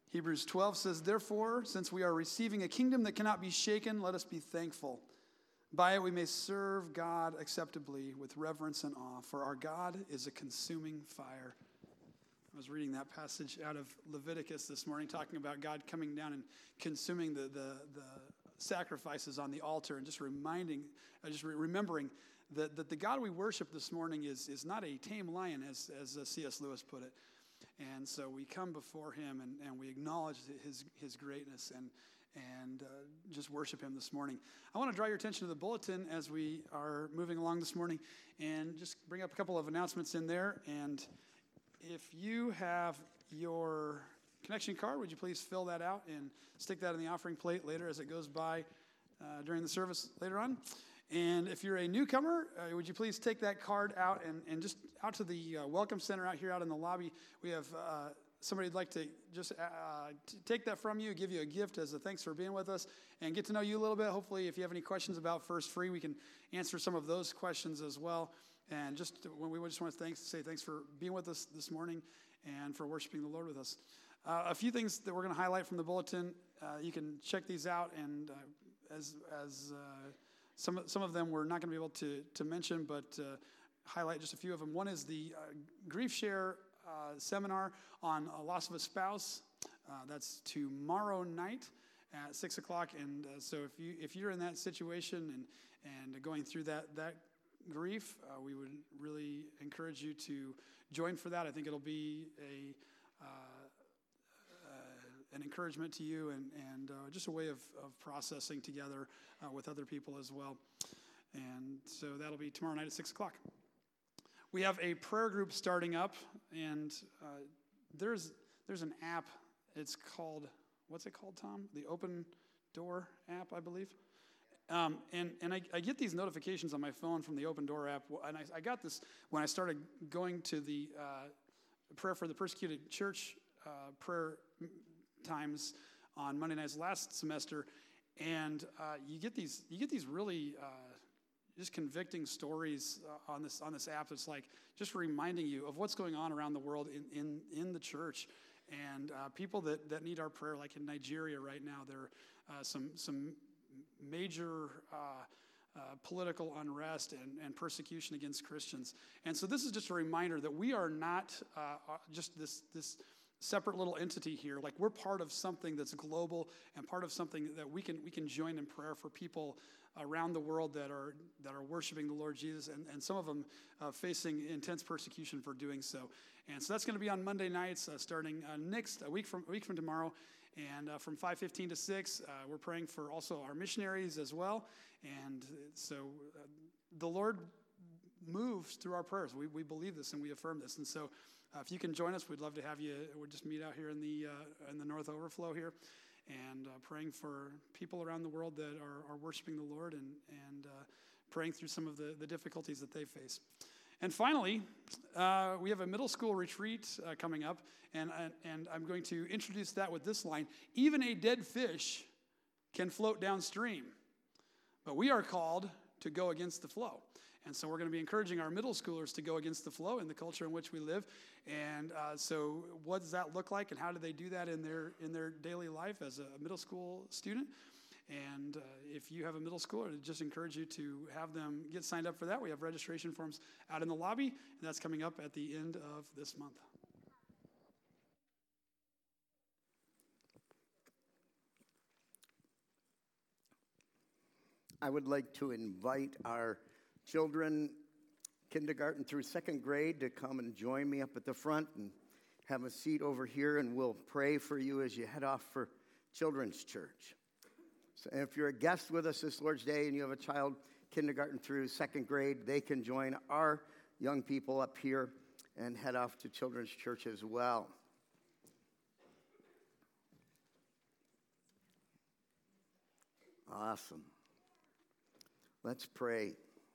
Hebrews 12 says, "Therefore, since we are receiving a kingdom that cannot be shaken, let us be thankful. By it we may serve God acceptably with reverence and awe, for our God is a consuming fire." I was reading that passage out of Leviticus this morning, talking about God coming down and consuming the sacrifices on the altar, and just remembering that the God we worship this morning is not a tame lion, as C.S. Lewis put it. And so we come before him and we acknowledge his greatness and just worship him this morning. I want to draw your attention to the bulletin as we are moving along this morning, and just bring up a couple of announcements in there. And if you have your connection card, would you please fill that out and stick that in the offering plate later as it goes by during the service later on. And if you're a newcomer, would you please take that card out and just out to the Welcome Center out here out in the lobby. We have somebody who'd like to just take that from you, give you a gift as a thanks for being with us, and get to know you a little bit. Hopefully, if you have any questions about First Free, we can answer some of those questions as well. And just when we just want to say thanks for being with us this morning and for worshiping the Lord with us. A few things that we're going to highlight from the bulletin. You can check these out, and some of them we're not going to be able to mention, but highlight just a few of them. One is the Grief Share seminar on a loss of a spouse. That's tomorrow night at 6 o'clock. And so if you're in that situation and going through that grief, we would really encourage you to join for that. I think it'll be an encouragement to you and just a way of processing together with other people as well. And so that'll be tomorrow night at 6 o'clock. We have a prayer group starting up, and there's an app. It's called, what's it called, Tom? The Open Door app, I believe. And I get these notifications on my phone from the Open Door app, and I got this when I started going to the Prayer for the Persecuted Church prayer times on Monday nights last semester, and you get these really just convicting stories on this app that's like just reminding you of what's going on around the world in the church, and people that need our prayer. Like in Nigeria right now, there are some major political unrest and persecution against Christians. And so this is just a reminder that we are not just this separate little entity here. Like, we're part of something that's global and part of something that we can join in prayer for people around the world that are worshiping the Lord Jesus, and some of them facing intense persecution for doing so. And so that's going to be on Monday nights, starting a week from tomorrow. And from 5:15 to 6, we're praying for also our missionaries as well. And so the Lord moves through our prayers. We believe this and we affirm this. And so if you can join us, we'd love to have you. We'll just meet out here in the North Overflow here, and praying for people around the world that are worshiping the Lord and praying through some of the difficulties that they face. And finally, we have a middle school retreat coming up, and I'm going to introduce that with this line: even a dead fish can float downstream, but we are called to go against the flow. And so we're going to be encouraging our middle schoolers to go against the flow in the culture in which we live. And so what does that look like, and how do they do that in their daily life as a middle school student? And if you have a middle schooler, I just encourage you to have them get signed up for that. We have registration forms out in the lobby, and that's coming up at the end of this month. I would like to invite our children, kindergarten through second grade, to come and join me up at the front and have a seat over here, and we'll pray for you as you head off for Children's Church. So if you're a guest with us this Lord's Day and you have a child kindergarten through second grade, they can join our young people up here and head off to Children's Church as well. Awesome. Let's pray.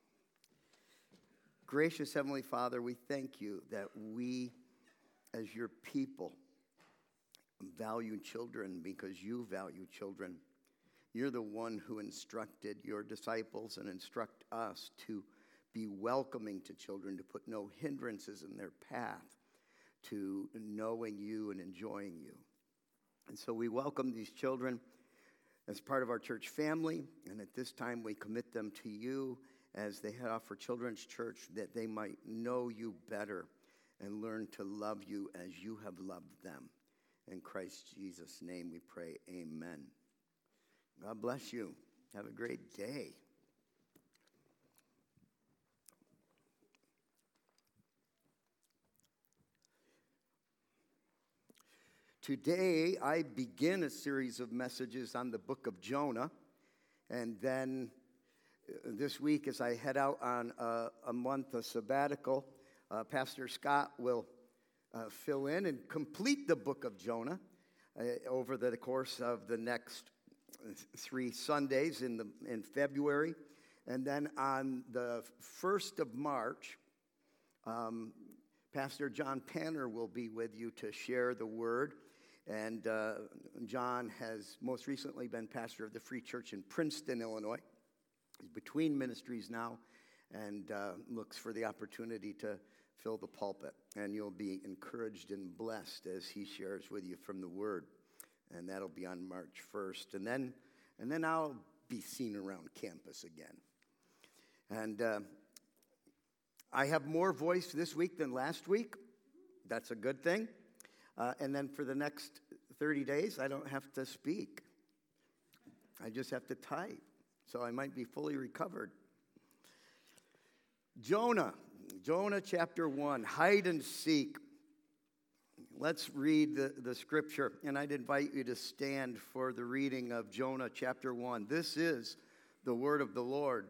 Gracious Heavenly Father, we thank you that we, as your people, value children because you value children. You're the one who instructed your disciples and instruct us to be welcoming to children, to put no hindrances in their path to knowing you and enjoying you. And so we welcome these children as part of our church family, and at this time we commit them to you as they head off for Children's Church, that they might know you better and learn to love you as you have loved them. In Christ Jesus' name we pray, amen. God bless you. Have a great day. Today, I begin a series of messages on the book of Jonah, and then this week, as I head out on a month of sabbatical, Pastor Scott will fill in and complete the book of Jonah over the course of the next 3 Sundays in February. And then on the 1st of March, Pastor John Panner will be with you to share the word. And John has most recently been pastor of the Free Church in Princeton, Illinois. He's between ministries now and looks for the opportunity to fill the pulpit. And you'll be encouraged and blessed as he shares with you from the Word. And that'll be on March 1st. And then I'll be seen around campus again. And I have more voice this week than last week. That's a good thing. And then for the next 30 days, I don't have to speak. I just have to type. So I might be fully recovered. Jonah chapter 1, hide and seek. Let's read the scripture, and I'd invite you to stand for the reading of Jonah chapter 1. This is the word of the Lord.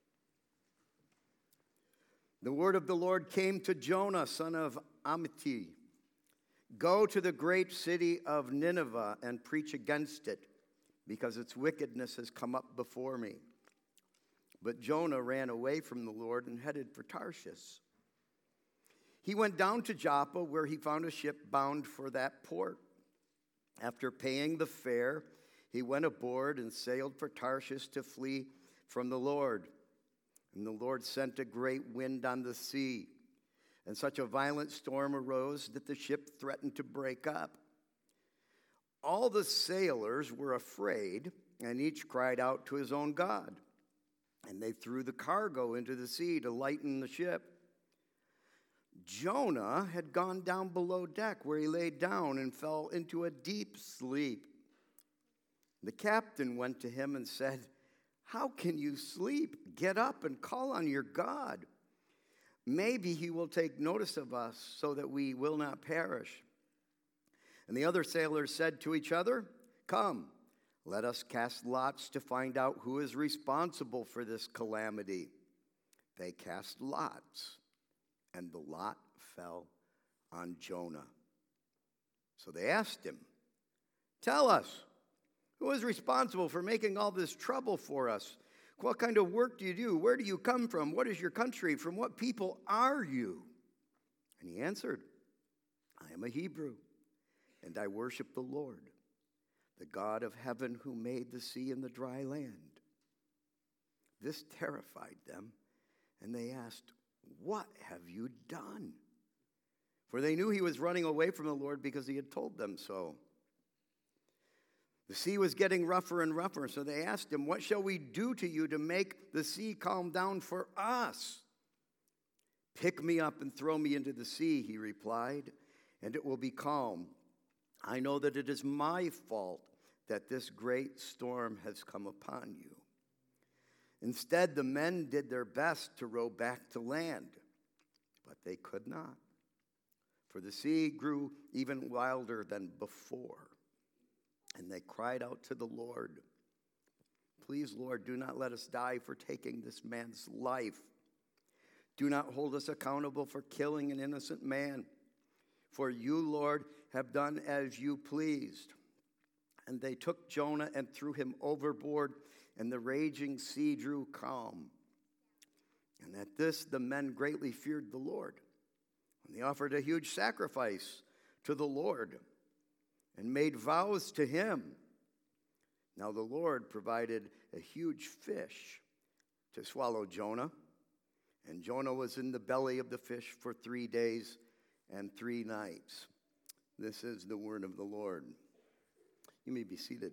The word of the Lord came to Jonah, son of Amittai. Go to the great city of Nineveh and preach against it, because its wickedness has come up before me. But Jonah ran away from the Lord and headed for Tarshish. He went down to Joppa, where he found a ship bound for that port. After paying the fare, he went aboard and sailed for Tarshish to flee from the Lord. And the Lord sent a great wind on the sea, and such a violent storm arose that the ship threatened to break up. All the sailors were afraid, and each cried out to his own god. And they threw the cargo into the sea to lighten the ship. Jonah had gone down below deck, where he lay down and fell into a deep sleep. The captain went to him and said, "How can you sleep? Get up and call on your God. Maybe he will take notice of us so that we will not perish." And the other sailors said to each other, "Come, let us cast lots to find out who is responsible for this calamity." They cast lots, and the lot fell on Jonah. So they asked him, "Tell us, who is responsible for making all this trouble for us? What kind of work do you do? Where do you come from? What is your country? From what people are you?" And he answered, "I am a Hebrew, and I worship the Lord, the God of heaven, who made the sea and the dry land." This terrified them, and they asked, "What have you done?" For they knew he was running away from the Lord because he had told them so. The sea was getting rougher and rougher, so they asked him, "What shall we do to you to make the sea calm down for us?" "Pick me up and throw me into the sea," he replied, "and it will be calm. I know that it is my fault that this great storm has come upon you." Instead, the men did their best to row back to land, but they could not, for the sea grew even wilder than before. And they cried out to the Lord, "Please, Lord, do not let us die for taking this man's life. Do not hold us accountable for killing an innocent man. For you, Lord, have done as you pleased." And they took Jonah and threw him overboard, and the raging sea grew calm. And at this, the men greatly feared the Lord. And they offered a huge sacrifice to the Lord and made vows to him. Now the Lord provided a huge fish to swallow Jonah, and Jonah was in the belly of the fish for 3 days and 3 nights. This is the word of the Lord. You may be seated.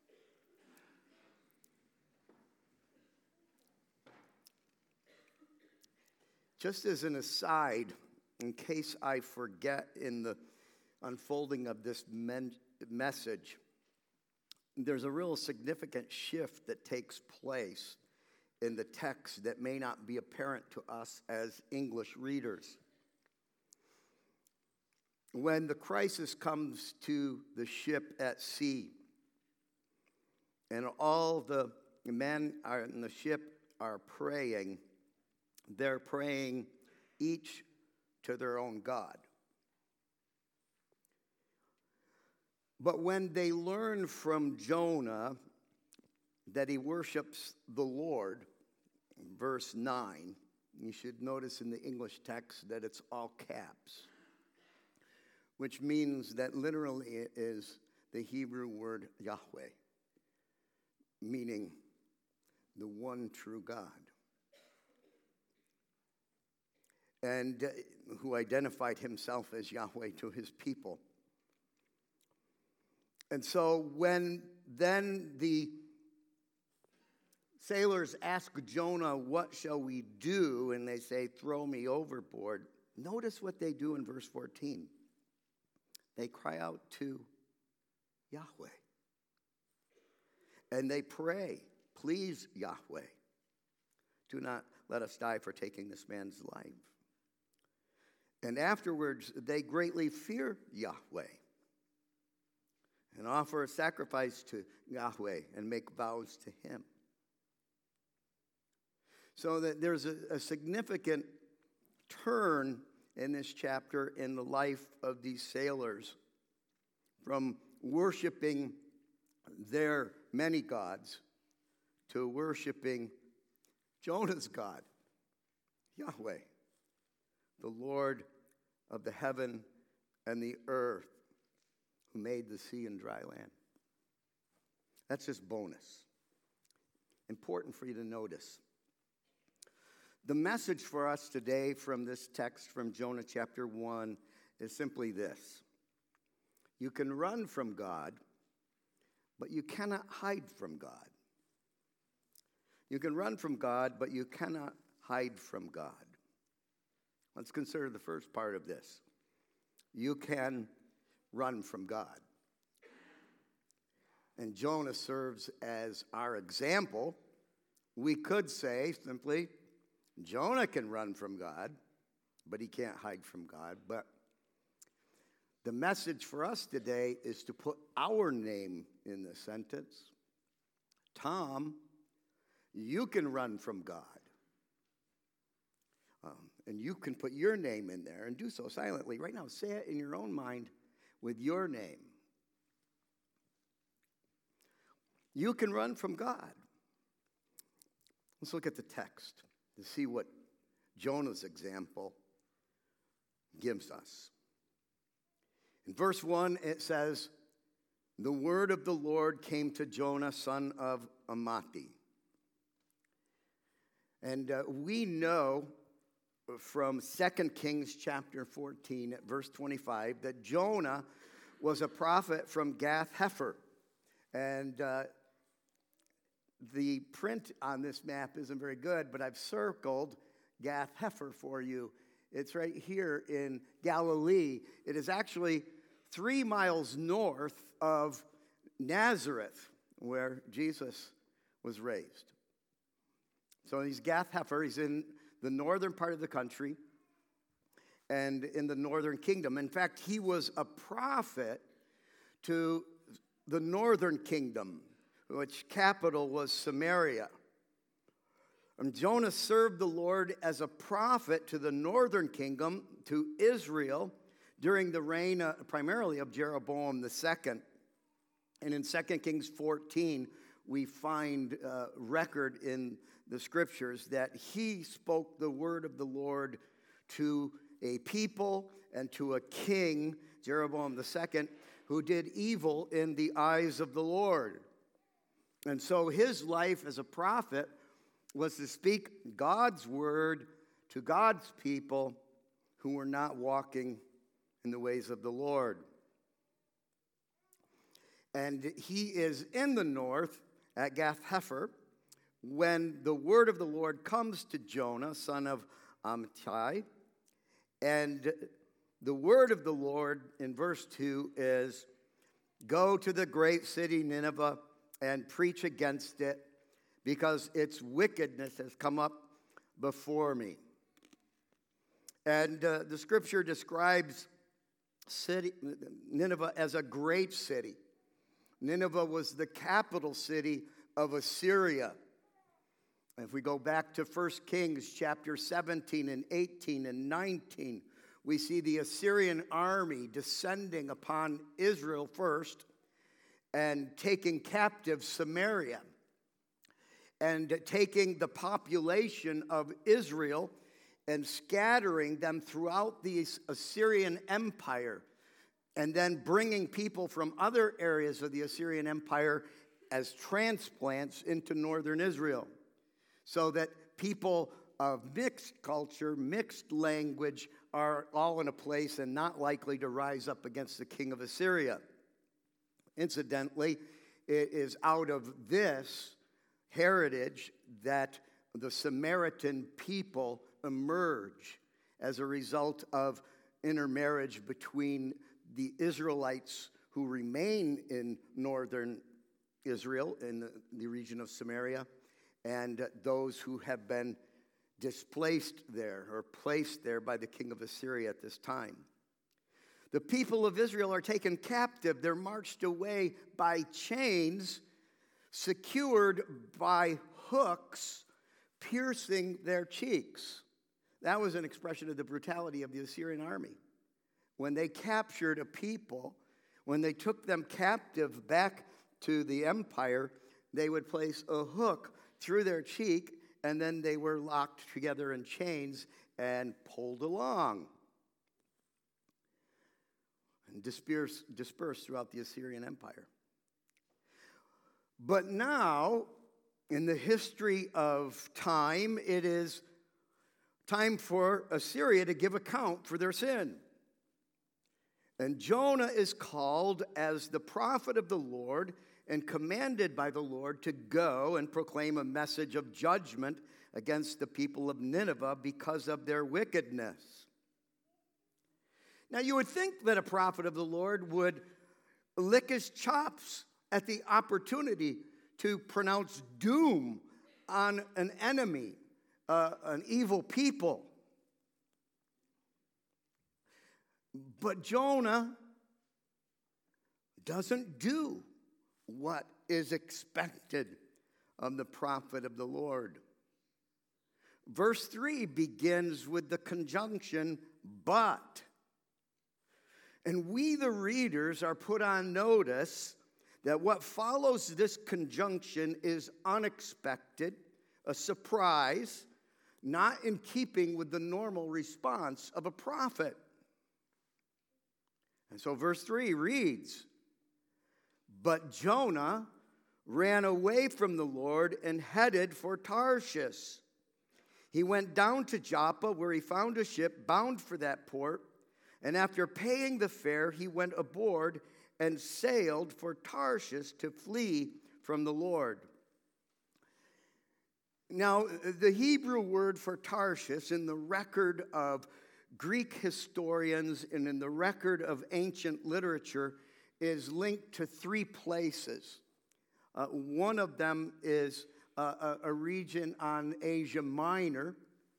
Just as an aside, in case I forget in the unfolding of this message, there's a real significant shift that takes place in the text that may not be apparent to us as English readers. When the crisis comes to the ship at sea, and all the men in the ship are praying, they're praying each to their own God. But when they learn from Jonah that he worships the Lord, verse 9, you should notice in the English text that it's all caps, which means that literally it is the Hebrew word Yahweh, meaning the one true God, and who identified himself as Yahweh to his people. And so when then the sailors ask Jonah, what shall we do? And they say, throw me overboard. Notice what they do in verse 14. They cry out to Yahweh. And they pray, please, Yahweh, do not let us die for taking this man's life. And afterwards, they greatly fear Yahweh and offer a sacrifice to Yahweh and make vows to him. So that there's a significant turn in this chapter in the life of these sailors from worshiping their many gods to worshiping Jonah's God, Yahweh, the Lord of the heaven and the earth, who made the sea and dry land. That's just bonus. Important for you to notice. The message for us today from this text from Jonah chapter 1 is simply this. You can run from God, but you cannot hide from God. You can run from God, but you cannot hide from God. Let's consider the first part of this. You can run from God. And Jonah serves as our example. We could say simply, Jonah can run from God, but he can't hide from God. But the message for us today is to put our name in the sentence. Tom, you can run from God. And you can put your name in there and do so silently. Right now, say it in your own mind with your name. You can run from God. Let's look at the text to see what Jonah's example gives us. In verse 1, it says, the word of the Lord came to Jonah, son of Amittai. And we know from 2 Kings chapter 14 at verse 25 that Jonah was a prophet from Gath-Hepher. And the print on this map isn't very good, but I've circled Gath-Hepher for you. It's right here in Galilee. It is actually 3 miles north of Nazareth, where Jesus was raised. So he's Gath-Hepher. He's in the northern part of the country and in the northern kingdom. In fact, he was a prophet to the northern kingdom, which capital was Samaria. And Jonah served the Lord as a prophet to the northern kingdom, to Israel, during the reign primarily of Jeroboam II. And in 2 Kings 14, we find record in the scriptures that he spoke the word of the Lord to a people and to a king, Jeroboam II, who did evil in the eyes of the Lord. And so his life as a prophet was to speak God's word to God's people who were not walking in the ways of the Lord. And he is in the north at Gath Hepher when the word of the Lord comes to Jonah, son of Amittai. And the word of the Lord in verse 2 is, "Go to the great city Nineveh and preach against it, because its wickedness has come up before me." And the scripture describes Nineveh as a great city. Nineveh was the capital city of Assyria. If we go back to 1 Kings chapter 17 and 18 and 19, we see the Assyrian army descending upon Israel first and taking captive Samaria and taking the population of Israel and scattering them throughout the Assyrian Empire, and then bringing people from other areas of the Assyrian Empire as transplants into northern Israel, so that people of mixed culture, mixed language are all in a place and not likely to rise up against the king of Assyria. Incidentally, it is out of this heritage that the Samaritan people emerge as a result of intermarriage between the Israelites who remain in northern Israel, in the region of Samaria, and those who have been displaced there or placed there by the king of Assyria at this time. The people of Israel are taken captive. They're marched away by chains, secured by hooks, piercing their cheeks. That was an expression of the brutality of the Assyrian army. When they captured a people, when they took them captive back to the empire, they would place a hook through their cheek, and then they were locked together in chains and pulled along and dispersed throughout the Assyrian Empire. But now, in the history of time, it is time for Assyria to give account for their sin. And Jonah is called as the prophet of the Lord and commanded by the Lord to go and proclaim a message of judgment against the people of Nineveh because of their wickedness. Now, you would think that a prophet of the Lord would lick his chops at the opportunity to pronounce doom on an enemy, an evil people. But Jonah doesn't do what is expected of the prophet of the Lord. Verse 3 begins with the conjunction, but. And we, the readers, are put on notice that what follows this conjunction is unexpected, a surprise, not in keeping with the normal response of a prophet. And so verse 3 reads, "But Jonah ran away from the Lord and headed for Tarshish. He went down to Joppa, where he found a ship bound for that port, and after paying the fare, he went aboard and sailed for Tarshish to flee from the Lord." Now, the Hebrew word for Tarshish in the record of Greek historians and in the record of ancient literature is linked to three places. One of them is a region on Asia Minor,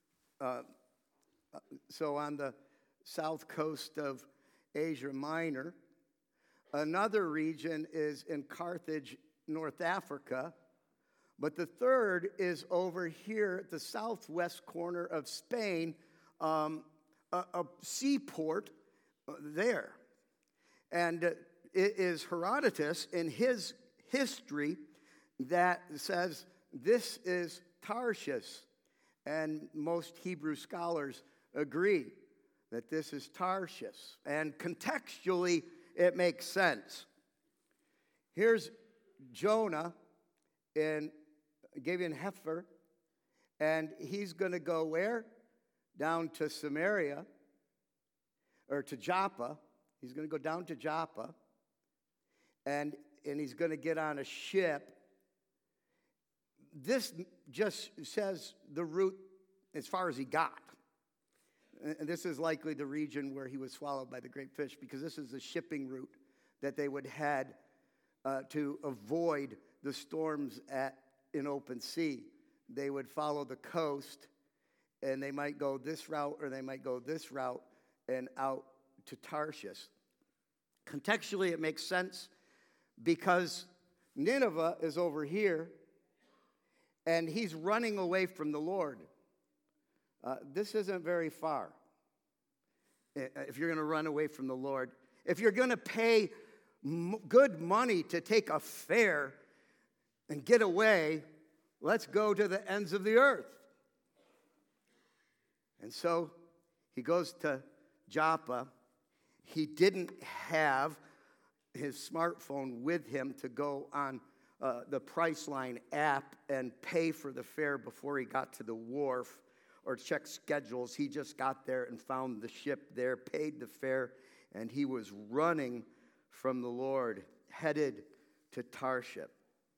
so on the south coast of Asia Minor. Another region is in Carthage, North Africa. But the third is over here at the southwest corner of Spain, a seaport there. And it is Herodotus in his history that says this is Tarshish. And most Hebrew scholars agree that this is Tarshish. And contextually, it makes sense. Here's Jonah in Gath Hepher, and he's going to go where? Down to Samaria, or to Joppa. He's going to go down to Joppa, and and he's going to get on a ship. This just says the route as far as he got. And this is likely the region where he was swallowed by the great fish, because this is the shipping route that they would head to avoid the storms in open sea. They would follow the coast, and they might go this route or they might go this route and out to Tarshish. Contextually, it makes sense because Nineveh is over here, and he's running away from the Lord. This isn't very far if you're going to run away from the Lord. If you're going to pay good money to take a fare and get away, let's go to the ends of the earth. And so he goes to Joppa. He didn't have his smartphone with him to go on the Priceline app and pay for the fare before he got to the wharf or check schedules. He just got there and found the ship there, paid the fare, and he was running from the Lord, headed to Tarshish.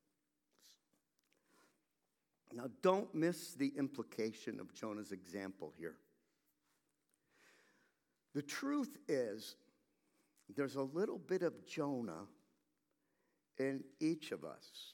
Now, don't miss the implication of Jonah's example here. The truth is, there's a little bit of Jonah in each of us.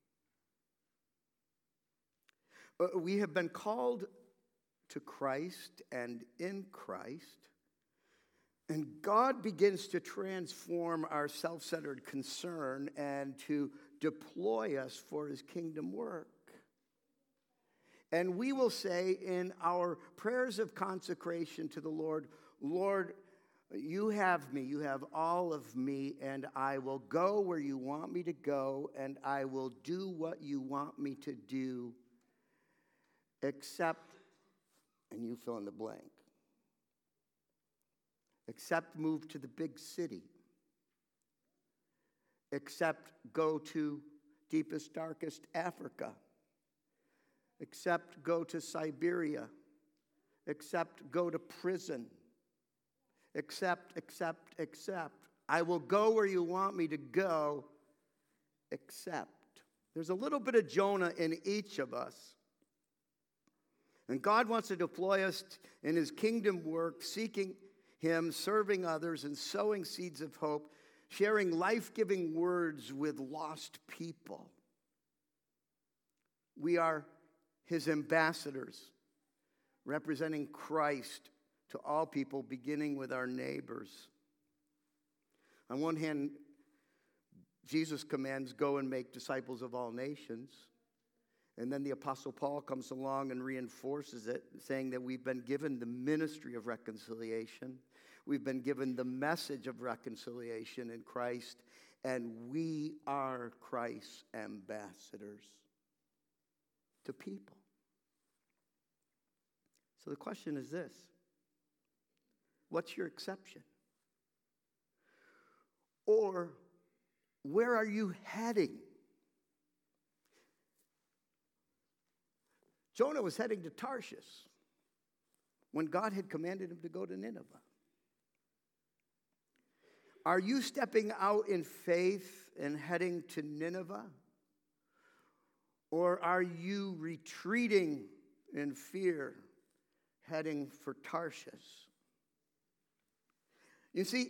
We have been called to Christ and in Christ, and God begins to transform our self-centered concern and to deploy us for his kingdom work. And we will say in our prayers of consecration to the Lord, Lord, you have me, you have all of me, and I will go where you want me to go, and I will do what you want me to do, except, and you fill in the blank, except move to the big city, except go to deepest, darkest Africa, except go to Siberia, except go to prison, except. I will go where you want me to go, except. There's a little bit of Jonah in each of us. And God wants to deploy us in his kingdom work, seeking him, serving others, and sowing seeds of hope, sharing life-giving words with lost people. We are his ambassadors, representing Christ to all people, beginning with our neighbors. On one hand, Jesus commands, go and make disciples of all nations. And then the Apostle Paul comes along and reinforces it, saying that we've been given the ministry of reconciliation. We've been given the message of reconciliation in Christ, and we are Christ's ambassadors to people. So the question is this: what's your exception? Or where are you heading? Jonah was heading to Tarshish when God had commanded him to go to Nineveh. Are you stepping out in faith and heading to Nineveh? Or are you retreating in fear, heading for Tarshish? You see,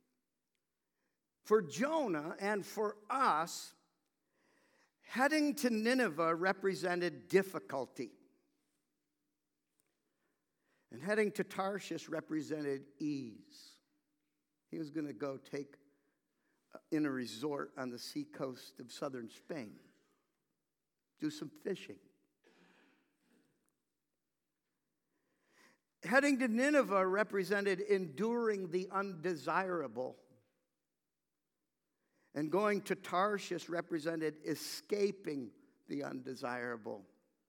for Jonah and for us, heading to Nineveh represented difficulty. And heading to Tarshish represented ease. He was going to go take in a resort on the seacoast of southern Spain, do some fishing. Heading to Nineveh represented enduring the undesirable. And going to Tarshish represented escaping the undesirable.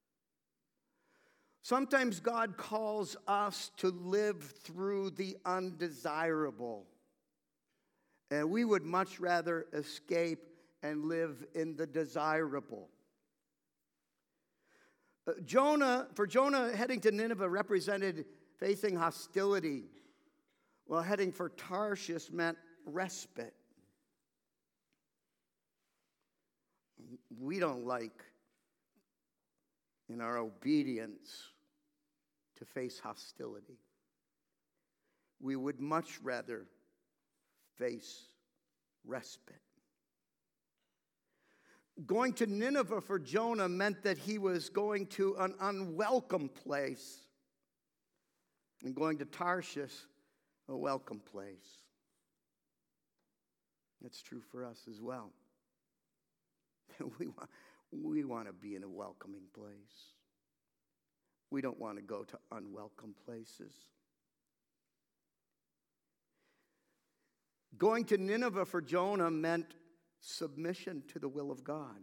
Sometimes God calls us to live through the undesirable. And we would much rather escape and live in the desirable. For Jonah, heading to Nineveh represented facing hostility, while heading for Tarshish meant respite. we don't like in our obedience to face hostility. We would much rather face respite. Going to Nineveh for Jonah meant that he was going to an unwelcome place, and going to Tarshish, a welcome place. That's true for us as well. We want to be in a welcoming place. We don't want to go to unwelcome places. Going to Nineveh for Jonah meant submission to the will of God.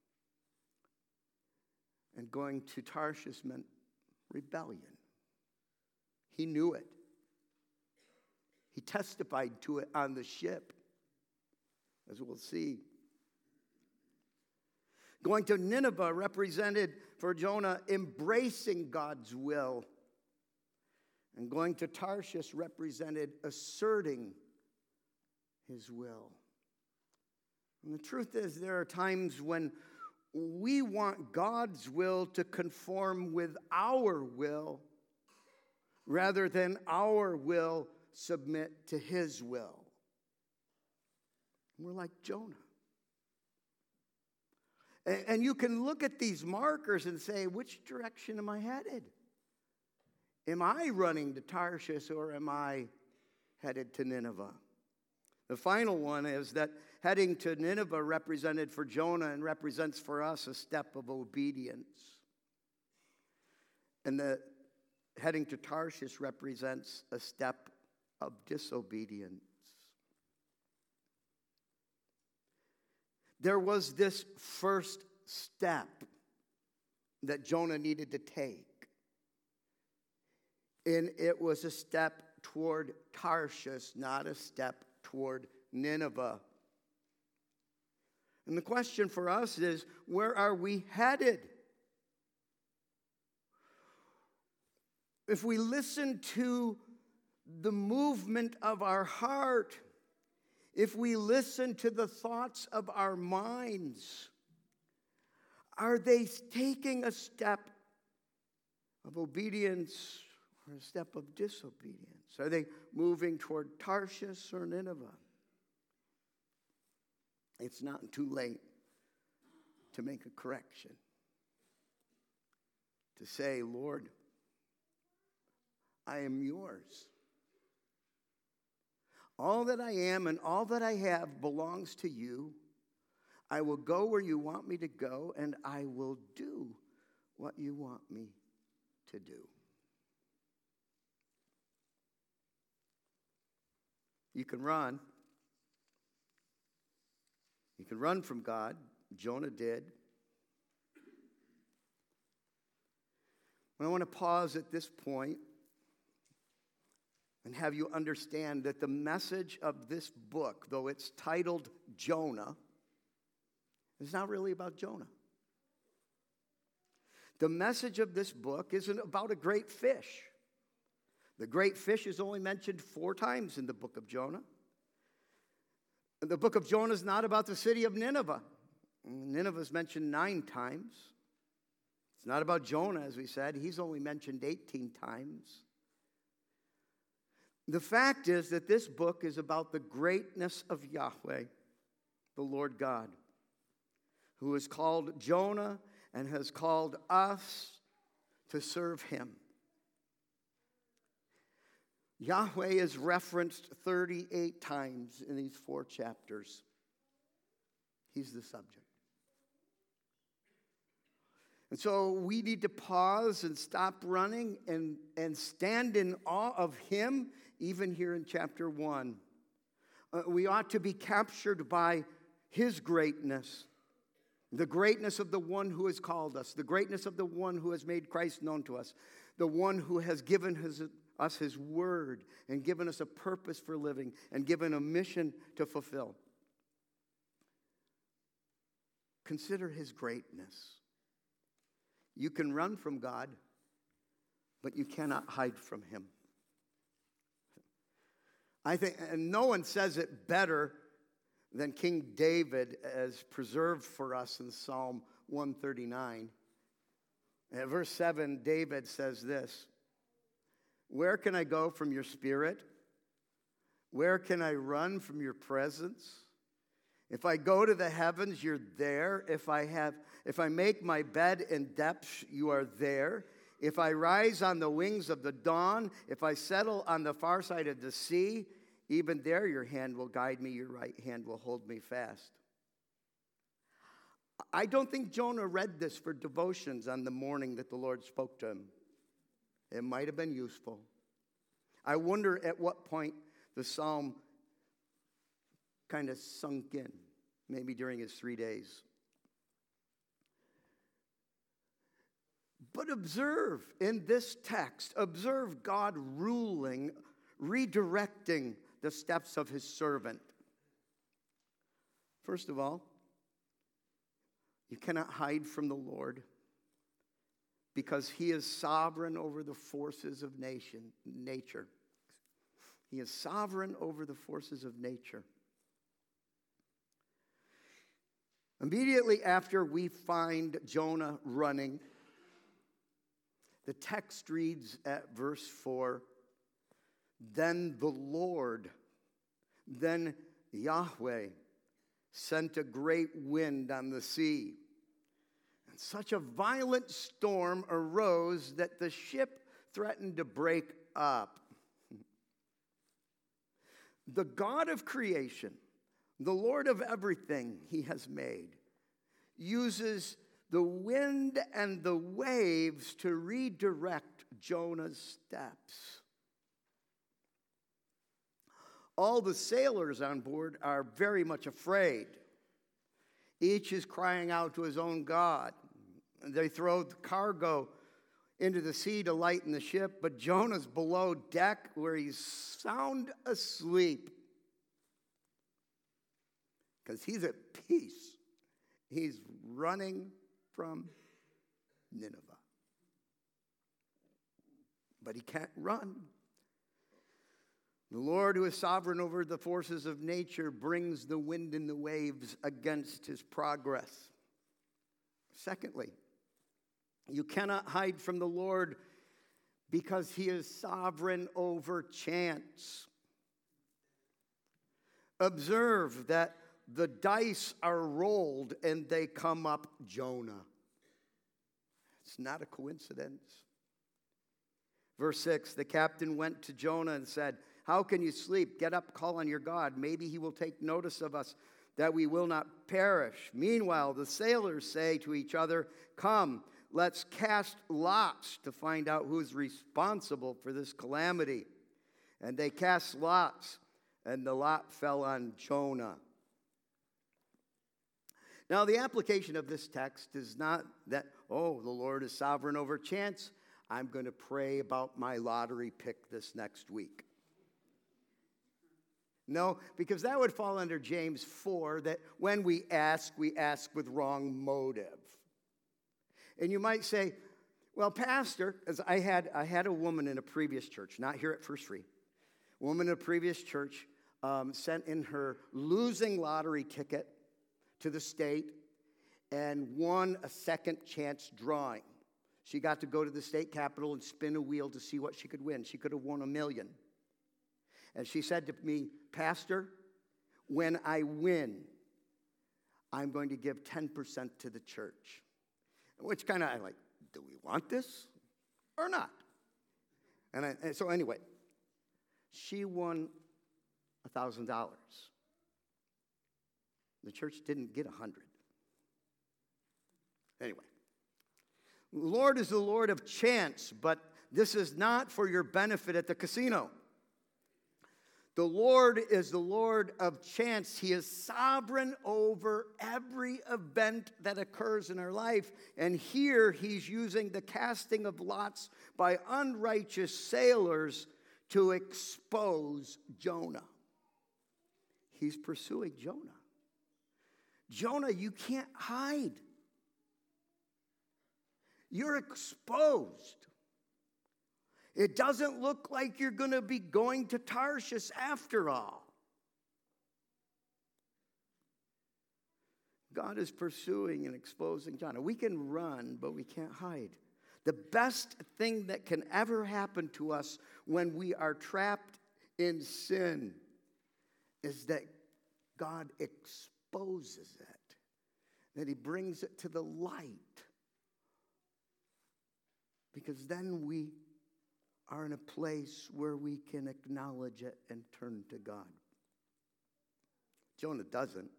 And going to Tarshish meant rebellion. He knew it. He testified to it on the ship, as we'll see. Going to Nineveh represented for Jonah embracing God's will. And going to Tarshish represented asserting his will. And the truth is, there are times when we want God's will to conform with our will rather than our will submit to his will. We're like Jonah. And you can look at these markers and say, which direction am I headed? Am I running to Tarshish or am I headed to Nineveh? The final one is that heading to Nineveh represented for Jonah and represents for us a step of obedience. And the heading to Tarshish represents a step of disobedience. There was this first step that Jonah needed to take. And it was a step toward Tarshish, not a step toward Nineveh. And the question for us is, where are we headed? If we listen to the movement of our heart, if we listen to the thoughts of our minds, are they taking a step of obedience or a step of disobedience? Are they moving toward Tarshish or Nineveh? It's not too late to make a correction. To say, Lord, I am yours. All that I am and all that I have belongs to you. I will go where you want me to go, and I will do what you want me to do. You can run. You can run from God. Jonah did. I want to pause at this point and have you understand that the message of this book, though it's titled Jonah, is not really about Jonah. The message of this book isn't about a great fish. The great fish is only mentioned 4 times in the book of Jonah. The book of Jonah is not about the city of Nineveh. Nineveh is mentioned 9 times. It's not about Jonah, as we said. He's only mentioned 18 times. The fact is that this book is about the greatness of Yahweh, the Lord God, who has called Jonah and has called us to serve him. Yahweh is referenced 38 times in these 4 chapters. He's the subject. And so we need to pause and stop running and stand in awe of him, even here in chapter 1. We ought to be captured by his greatness, the greatness of the one who has called us, the greatness of the one who has made Christ known to us, the one who has given us his word and given us a purpose for living and given a mission to fulfill. Consider his greatness. You can run from God, but you cannot hide from him. I think, and no one says it better than King David as preserved for us in Psalm 139. At verse 7, David says this, "Where can I go from your spirit? Where can I run from your presence? If I go to the heavens, you're there. If I make my bed in depths, you are there. If I rise on the wings of the dawn, if I settle on the far side of the sea, even there your hand will guide me, your right hand will hold me fast." I don't think Jonah read this for devotions on the morning that the Lord spoke to him. It might have been useful. I wonder at what point the psalm kind of sunk in, maybe during his 3 days. But observe in this text, observe God ruling, redirecting the steps of his servant. First of all, you cannot hide from the Lord because he is sovereign over the forces of nature. He is sovereign over the forces of nature. Immediately after we find Jonah running, the text reads at verse 4, "Then the Lord, then Yahweh, sent a great wind on the sea. And such a violent storm arose that the ship threatened to break up." The God of creation, the Lord of everything he has made, uses the wind and the waves to redirect Jonah's steps. All the sailors on board are very much afraid. Each is crying out to his own God. They throw the cargo into the sea to lighten the ship, but Jonah's below deck where he's sound asleep because he's at peace. He's running from Nineveh. But he can't run. The Lord, who is sovereign over the forces of nature, brings the wind and the waves against his progress. Secondly, you cannot hide from the Lord because he is sovereign over chance. Observe that the dice are rolled and they come up Jonah. It's not a coincidence. Verse 6, the captain went to Jonah and said, "How can you sleep? Get up, call on your God. Maybe he will take notice of us, that we will not perish." Meanwhile, the sailors say to each other, "Come, let's cast lots to find out who's responsible for this calamity." And they cast lots, and the lot fell on Jonah. Now, the application of this text is not that, oh, the Lord is sovereign over chance. I'm going to pray about my lottery pick this next week. No, because that would fall under James 4, that when we ask with wrong motive. And you might say, well, Pastor, as I had a woman in a previous church, not here at First Free, a woman in a previous church sent in her losing lottery ticket to the state and won a second chance drawing. She got to go to the state capitol and spin a wheel to see what she could win. She could have won $1 million. And she said to me, "Pastor, when I win, I'm going to give 10% to the church." Which kind of, I'm like, do we want this or not? And so anyway, she won $1,000. The church didn't get 100. Anyway, the Lord is the Lord of chance, but this is not for your benefit at the casino. The Lord is the Lord of chance. He is sovereign over every event that occurs in our life. And here he's using the casting of lots by unrighteous sailors to expose Jonah. He's pursuing Jonah. Jonah, you can't hide. You're exposed. It doesn't look like you're going to be going to Tarshish after all. God is pursuing and exposing Jonah. We can run, but we can't hide. The best thing that can ever happen to us when we are trapped in sin is that God exposes it, that he brings it to the light. Because then we are in a place where we can acknowledge it and turn to God. Jonah doesn't.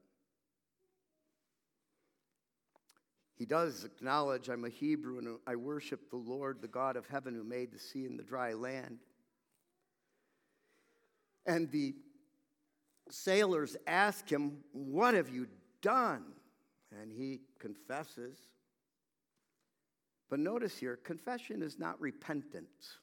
He does acknowledge, I'm a Hebrew and I worship the Lord, the God of heaven who made the sea and the dry land. And the sailors ask him, what have you done? And he confesses. But notice here, confession is not repentance.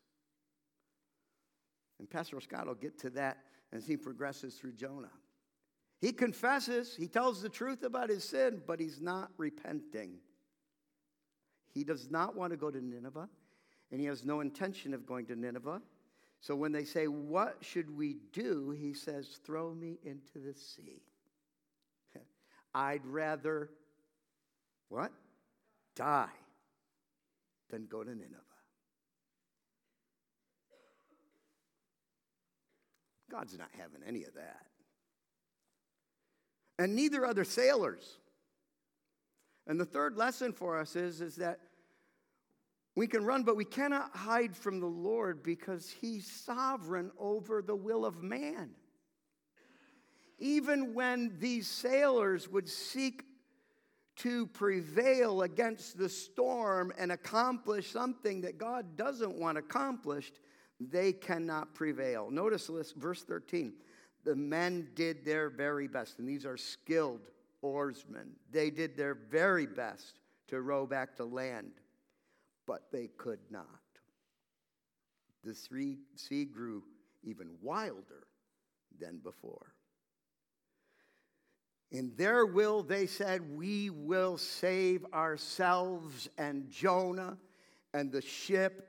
And Pastor Scott will get to that as he progresses through Jonah. He confesses, he tells the truth about his sin, but he's not repenting. He does not want to go to Nineveh, and he has no intention of going to Nineveh. So when they say, what should we do? He says, throw me into the sea. I'd rather, what? Die than go to Nineveh. God's not having any of that. And neither are the sailors. And the third lesson for us is that we can run, but we cannot hide from the Lord because he's sovereign over the will of man. Even when these sailors would seek to prevail against the storm and accomplish something that God doesn't want accomplished, they cannot prevail. Notice this, verse 13. The men did their very best, and these are skilled oarsmen. They did their very best to row back to land, but they could not. The sea grew even wilder than before. In their will, they said, we will save ourselves and Jonah and the ship.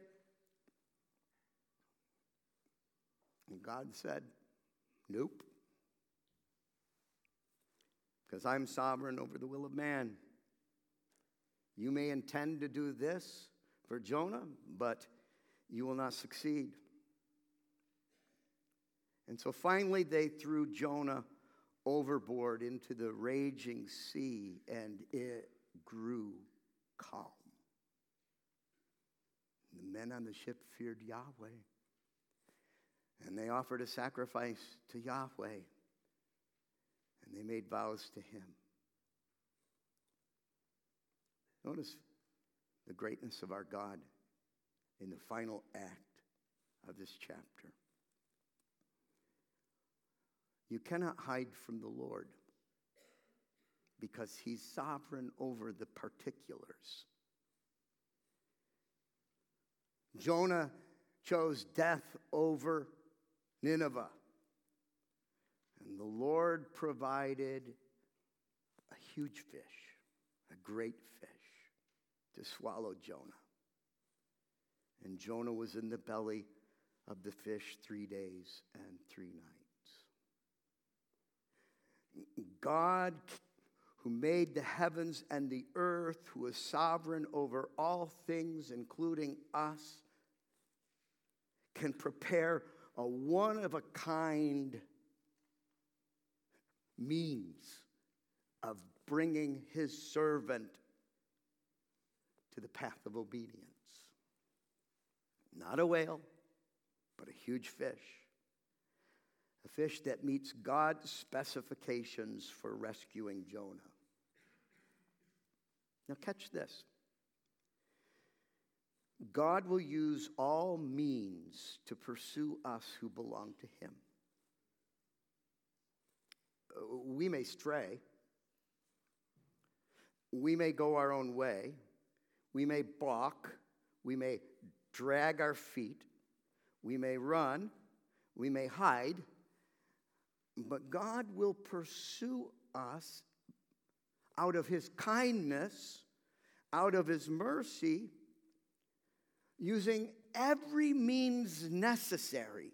And God said, nope. Because I'm sovereign over the will of man. You may intend to do this for Jonah, but you will not succeed. And so finally they threw Jonah overboard into the raging sea, and it grew calm. The men on the ship feared Yahweh, and they offered a sacrifice to Yahweh, and they made vows to him. Notice the greatness of our God in the final act of this chapter. You cannot hide from the Lord because he's sovereign over the particulars. Jonah chose death over Nineveh. And the Lord provided a huge fish, a great fish, to swallow Jonah. And Jonah was in the belly of the fish 3 days and 3 nights. God, who made the heavens and the earth, who is sovereign over all things, including us, can prepare a one-of-a-kind means of bringing his servant to the path of obedience. Not a whale, but a huge fish. A fish that meets God's specifications for rescuing Jonah. Now catch this. God will use all means to pursue us who belong to him. We may stray. We may go our own way. We may balk. We may drag our feet. We may run. We may hide. But God will pursue us out of his kindness, out of his mercy, using every means necessary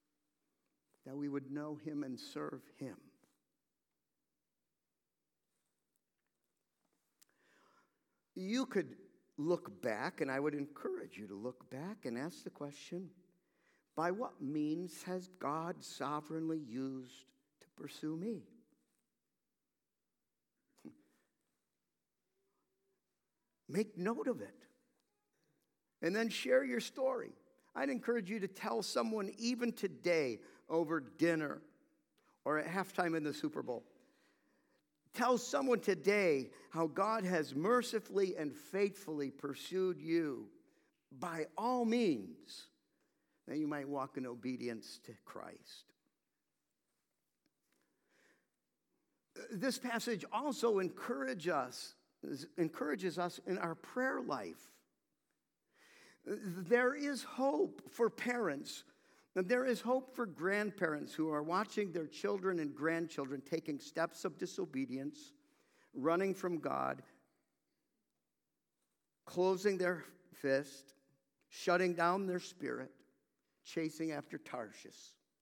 that we would know him and serve him. you could look back, and I would encourage you to look back and ask the question, by what means has God sovereignly used to pursue me? Make note of it. And then share your story. I'd encourage you to tell someone even today over dinner or at halftime in the Super Bowl. Tell someone today how God has mercifully and faithfully pursued you by all means, that you might walk in obedience to Christ. This passage also encourages us in our prayer life. There is hope for parents. There is hope for grandparents who are watching their children and grandchildren taking steps of disobedience, running from God, closing their fist, shutting down their spirit, chasing after Tarshish.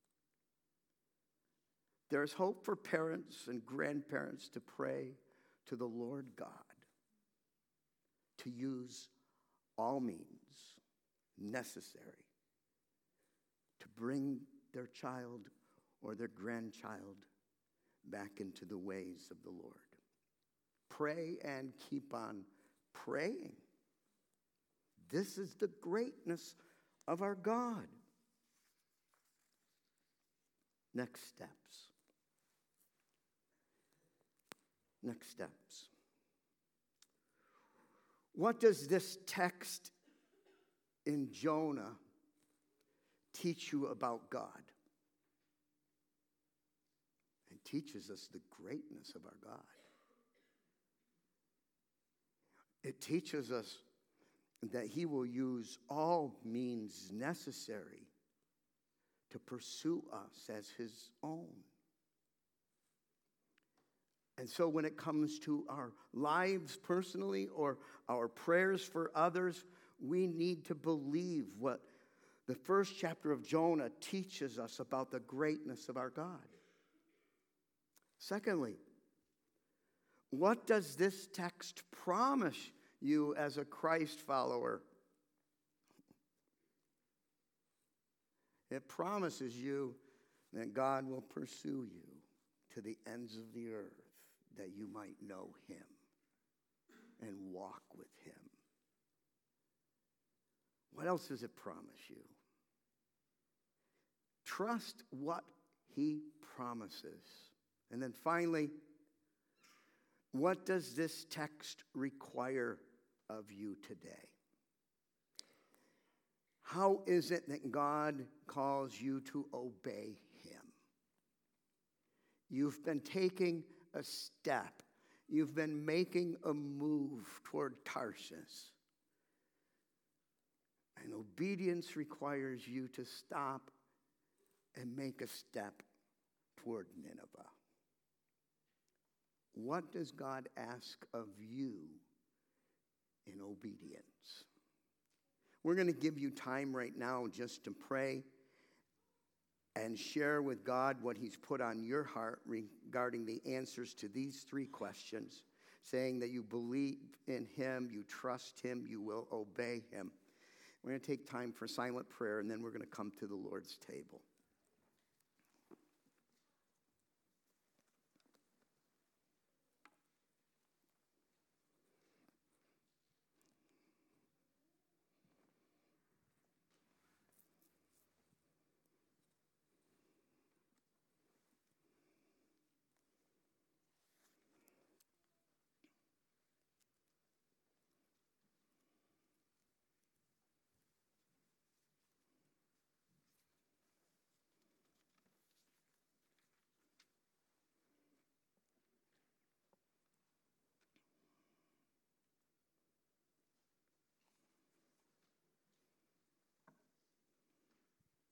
There's hope for parents and grandparents to pray to the Lord God to use all means necessary to bring their child or their grandchild back into the ways of the Lord. Pray and keep on praying. This is the greatness of our God. Next steps. Next steps. What does this text in Jonah teach you about God? It teaches us the greatness of our God. It teaches us that he will use all means necessary to pursue us as his own. And so when it comes to our lives personally or our prayers for others, we need to believe what the first chapter of Jonah teaches us about the greatness of our God. Secondly, what does this text promise you as a Christ follower? It promises you that God will pursue you to the ends of the earth, that you might know him and walk with him. What else does it promise you? Trust what he promises. And then finally, what does this text require of you today? How is it that God calls you to obey him? You've been taking a step. You've been making a move toward Tarshish. And obedience requires you to stop and make a step toward Nineveh. What does God ask of you in obedience? We're going to give you time right now just to pray and share with God what he's put on your heart regarding the answers to these three questions, saying that you believe in him, you trust him, you will obey him. We're going to take time for silent prayer, and then we're going to come to the Lord's table.